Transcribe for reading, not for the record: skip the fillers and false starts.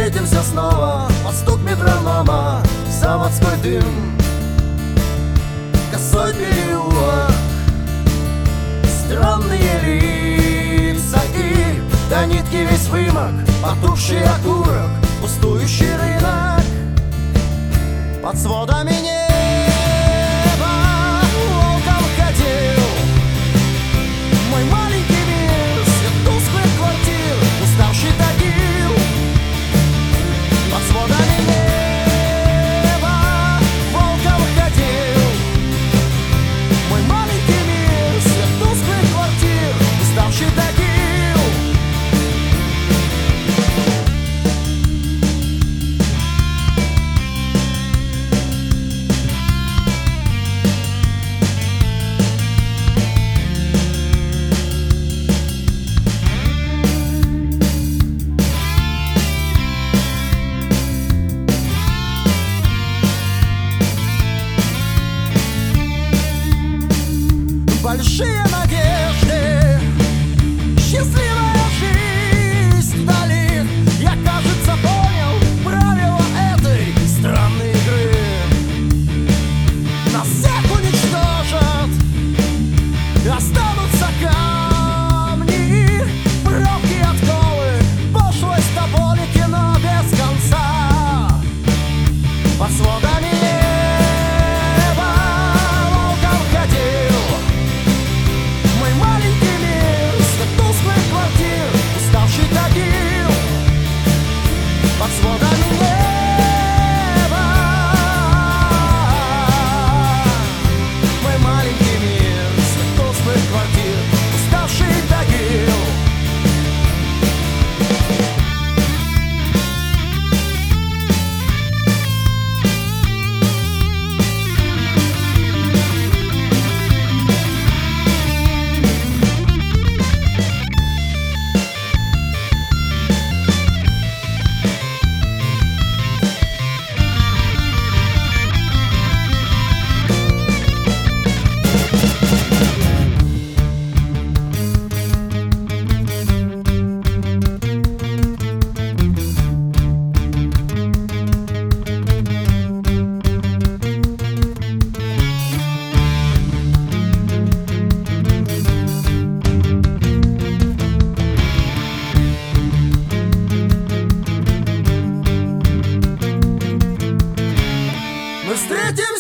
встретимся снова под стук метронома, заводской дым, косой переулок, странные лица и до нитки весь вымок, потухший окурок, пустующий рынок. Под сводами неба волком ходил мой маленький мир, свет тусклых квартир, уставший тагил. Под сводами неба волком ходил мой маленький мир, свет тусклых квартир, уставший тагил. Большие надежды, счастливая жизнь вдали. Я, кажется, понял правила этой странной игры. Нас всех уничтожат, останутся камни, пробки, отковы, пошлость, тополики, но без конца. Под сводами неба волком ходил мой маленький мир, свет тусклых квартир, уставший тагил. Под сводами неба мой маленький мир, свет тусклых квартир, уставший тагил. Мы встретимся